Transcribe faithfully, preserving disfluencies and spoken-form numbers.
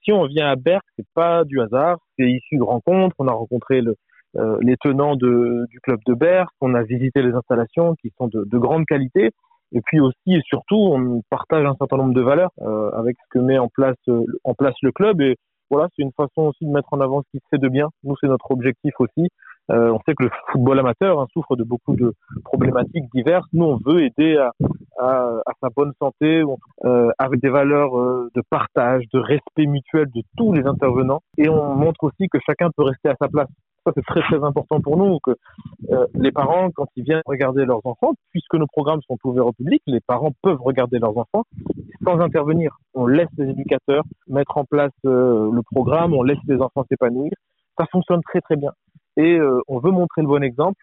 Si on vient à Berck, c'est pas du hasard, c'est issu de rencontres. On a rencontré le, euh, les tenants de, du club de Berck, on a visité les installations qui sont de, de grande qualité. Et puis aussi et surtout, on partage un certain nombre de valeurs euh, avec ce que met en place euh, en place le club. Et voilà, c'est une façon aussi de mettre en avant ce qui se fait de bien. Nous, c'est notre objectif aussi. Euh, on sait que le football amateur hein, souffre de beaucoup de problématiques diverses. Nous, on veut aider à, à, à sa bonne santé, euh, avec des valeurs euh, de partage, de respect mutuel de tous les intervenants. Et on montre aussi que chacun peut rester à sa place. Ça, c'est très très important pour nous, que euh, les parents, quand ils viennent regarder leurs enfants, puisque nos programmes sont ouverts au public, les parents peuvent regarder leurs enfants sans intervenir. On laisse les éducateurs mettre en place euh, le programme, on laisse les enfants s'épanouir. Ça fonctionne très très bien. Et euh, on veut montrer le bon exemple.